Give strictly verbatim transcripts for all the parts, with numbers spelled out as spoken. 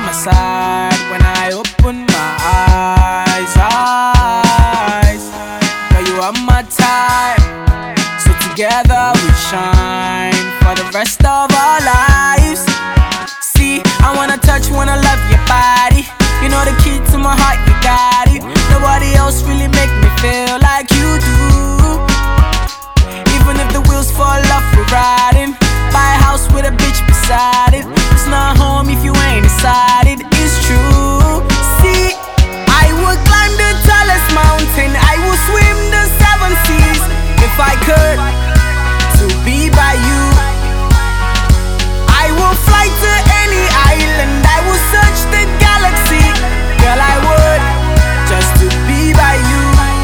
my side when I open my eyes, eyes. Girl, you are my type, so together we shine for the rest of our lives. See, I wanna touch, wanna love your body. You know the key to my heart, you got it. Nobody else really make me feel like you do. Even if the wheels fall off, we're riding. Buy a house with a bitch beside it. It's not home if you ain't inside it. It's true. See, I would climb the tallest mountain, I would swim the seven seas if I could, to be by you. I will fly to any island, I will search the galaxy. Girl, I would, just to be by you.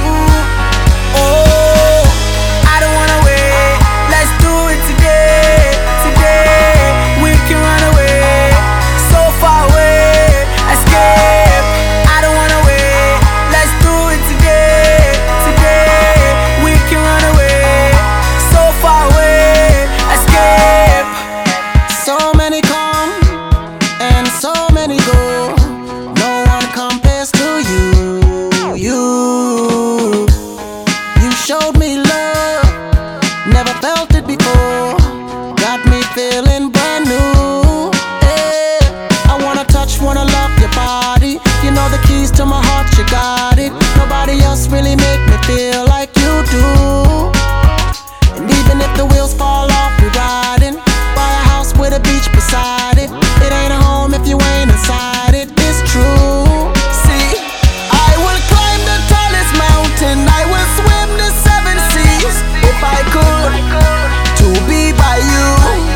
Oh, I don't wanna wait, let's do it today. Today, we can run away, so far away, escape. I don't wanna wait, let's do it today. Today, we can run away, so far away, escape. So many come and so many go. No one compares to you. You, you showed me love, never felt it before. Got me feeling brand new. Hey, I wanna touch, wanna love your body. You know the keys to my heart, you got it. Nobody else really make me feel like you do. And even if the wheels fall off, we're riding. Buy a house with a beach beside it. It ain't a home if you ain't inside it. It's true. See, I will climb the tallest mountain, I will swim the seven seas if I could, to be by you.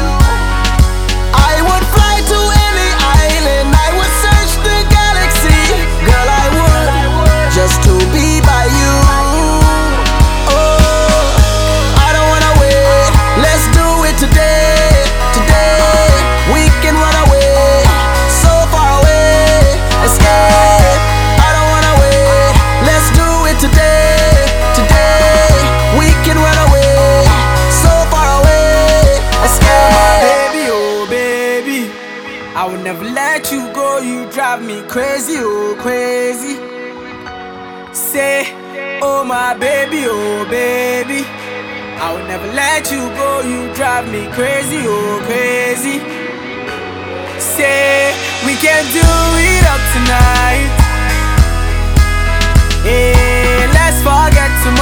I would fly to any island, I would search the galaxy. Girl, I would, just to be by you. Oh, I don't wanna wait, let's do it today. Today, we can run away, so far away, escape. I don't wanna wait, let's do it today. Today, we can run away, so far away, escape. Baby, oh baby, I will never let you go. You drive me crazy, oh crazy. Say, oh my baby, oh baby, I will never let you go. You drive me crazy, oh crazy. Say, we can do it up tonight. Hey, let's forget tomorrow.